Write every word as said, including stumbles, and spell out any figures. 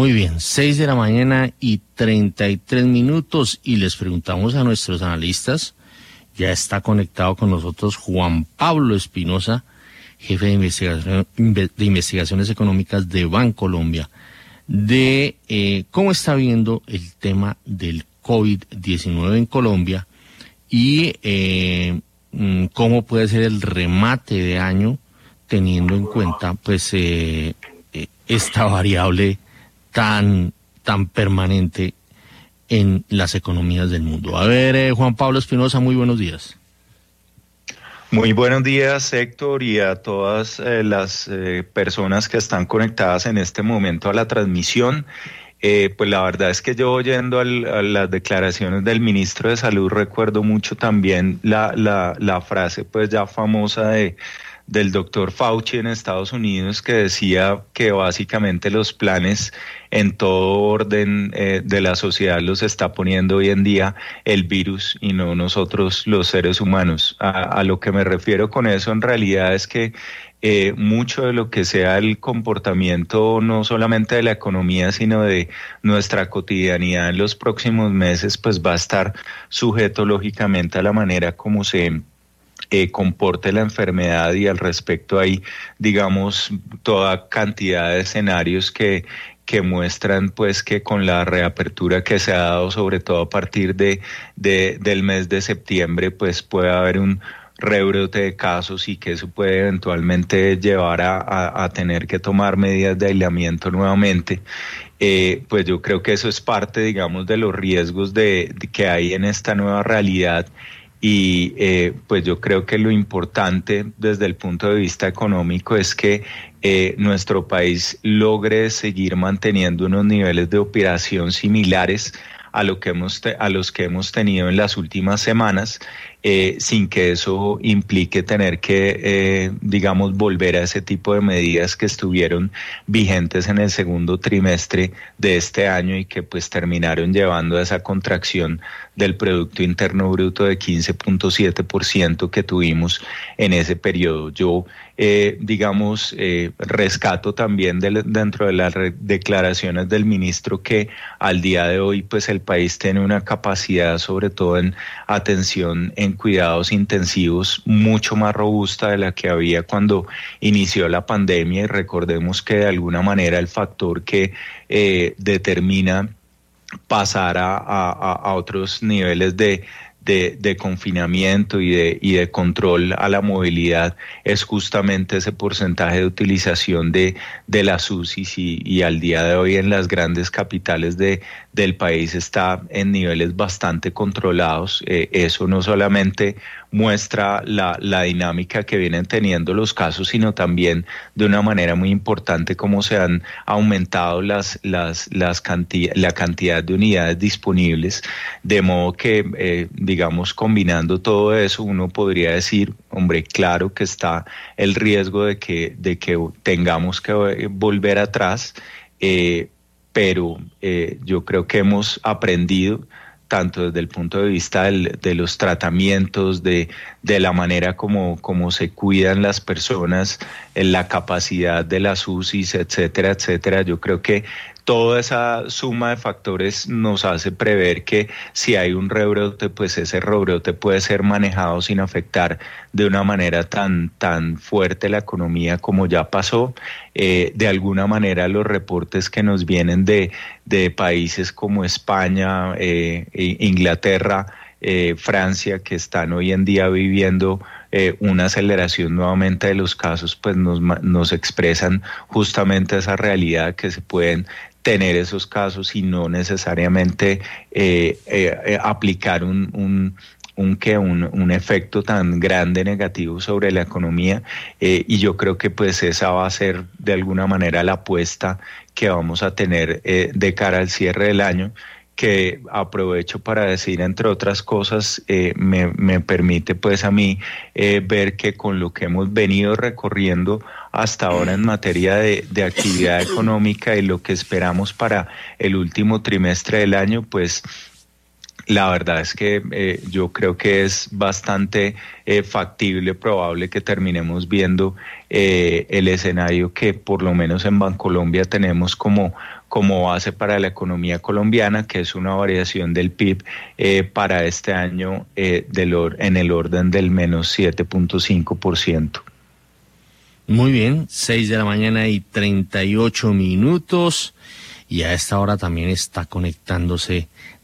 Muy bien, seis de la mañana y treinta y tres minutos y les preguntamos a nuestros analistas, ya está conectado con nosotros Juan Pablo Espinosa, jefe de, investigación, de investigaciones económicas de Bancolombia, de eh, cómo está viendo el tema del COVID diecinueve en Colombia y eh, cómo puede ser el remate de año teniendo en cuenta pues eh, esta variable tan, tan permanente en las economías del mundo. A ver, eh, Juan Pablo Espinosa, muy buenos días. Muy buenos días, Héctor, y a todas eh, las eh, personas que están conectadas en este momento a la transmisión. Eh, pues la verdad es que yo oyendo al, a las declaraciones del ministro de Salud recuerdo mucho también la, la, la frase pues ya famosa de del doctor Fauci en Estados Unidos, que decía que básicamente los planes en todo orden eh, de la sociedad los está poniendo hoy en día el virus y no nosotros los seres humanos. A, a lo que me refiero con eso en realidad es que eh, mucho de lo que sea el comportamiento no solamente de la economía sino de nuestra cotidianidad en los próximos meses pues va a estar sujeto lógicamente a la manera como se Eh, comporte la enfermedad, y al respecto hay, digamos, toda cantidad de escenarios que, que muestran pues que con la reapertura que se ha dado, sobre todo a partir de, de del mes de septiembre, pues puede haber un rebrote de casos y que eso puede eventualmente llevar a, a, a tener que tomar medidas de aislamiento nuevamente. Eh, pues yo creo que eso es parte, digamos, de los riesgos de, de que hay en esta nueva realidad. Y eh, pues yo creo que lo importante desde el punto de vista económico es que eh, nuestro país logre seguir manteniendo unos niveles de operación similares a lo que hemos te- a los que hemos tenido en las últimas semanas, eh, sin que eso implique tener que, eh, digamos, volver a ese tipo de medidas que estuvieron vigentes en el segundo trimestre de este año y que pues terminaron llevando a esa contracción del Producto Interno Bruto de quince punto siete por ciento que tuvimos en ese periodo. Yo, eh, digamos, eh, rescato también de, dentro de las re- declaraciones del ministro que al día de hoy pues el país tiene una capacidad, sobre todo en atención en cuidados intensivos, mucho más robusta de la que había cuando inició la pandemia, y recordemos que de alguna manera el factor que eh, determina pasar a, a, a otros niveles de, de, de confinamiento y de, y de control a la movilidad es justamente ese porcentaje de utilización de, de las U C Is, y, y al día de hoy en las grandes capitales de, del país está en niveles bastante controlados. Eh, eso no solamente muestra la, la dinámica que vienen teniendo los casos, sino también de una manera muy importante cómo se han aumentado las, las, las cantidad, la cantidad de unidades disponibles, de modo que, eh, digamos, combinando todo eso, uno podría decir, hombre, claro que está el riesgo de que, de que tengamos que volver atrás, eh, pero eh, yo creo que hemos aprendido tanto desde el punto de vista del, de los tratamientos, de, de la manera como, como se cuidan las personas, en la capacidad de las U C Is, etcétera, etcétera. Yo creo que toda esa suma de factores nos hace prever que si hay un rebrote, pues ese rebrote puede ser manejado sin afectar de una manera tan, tan fuerte la economía como ya pasó. Eh, de alguna manera los reportes que nos vienen de, de países como España, eh, Inglaterra, eh, Francia, que están hoy en día viviendo eh, una aceleración nuevamente de los casos, pues nos, nos expresan justamente esa realidad, que se pueden tener esos casos y no necesariamente eh, eh, eh, aplicar un, un un que un, un efecto tan grande negativo sobre la economía, eh, y yo creo que pues esa va a ser de alguna manera la apuesta que vamos a tener eh, de cara al cierre del año, que aprovecho para decir, entre otras cosas, eh, me, me permite pues a mí eh, ver que con lo que hemos venido recorriendo hasta ahora en materia de, de actividad económica y lo que esperamos para el último trimestre del año, pues la verdad es que eh, yo creo que es bastante eh, factible, probable que terminemos viendo eh, el escenario que por lo menos en Bancolombia tenemos como, como base para la economía colombiana, que es una variación del P I B eh, para este año eh, del or- en el orden del menos siete punto cinco por ciento. Muy bien, seis de la mañana y treinta y ocho minutos, y a esta hora también está conectándose